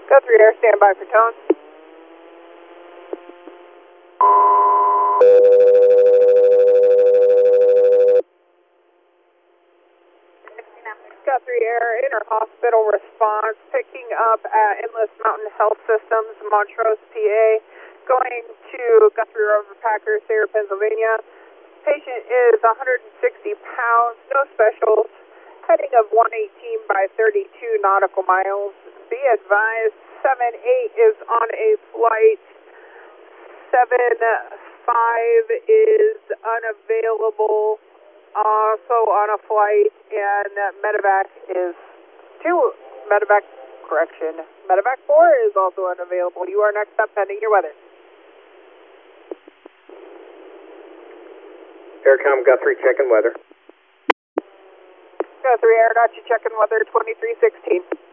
Guthrie Air, stand by for tone. Guthrie Air, inter-hospital response, picking up at Endless Mountain Health Systems, Montrose, PA, going to Guthrie Rover Packers, Sayre, Pennsylvania. Patient is 160 pounds, no specials, heading of 118 by 32 nautical miles. Be advised, 78 is on a flight, 75 is unavailable, also on a flight, and medevac is medevac 4 is also unavailable. You are next up pending your weather. Aircom Guthrie, checking weather. Guthrie Air, got you checking weather 2316.